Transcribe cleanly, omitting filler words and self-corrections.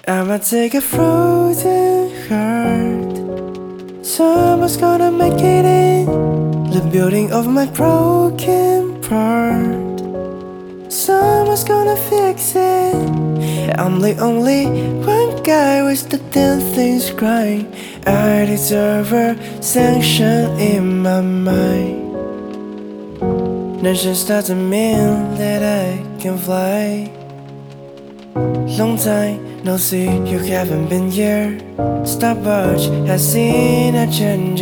I'ma take a frozen heart. Someone's gonna make it in the building of my broken part. Someone's gonna fix it. I'm the only one guy with the damn things crying. I deserve a sanction in my mind. That just doesn't mean that I can fly. Long time no see, you haven't been here. Stopwatch has seen a change.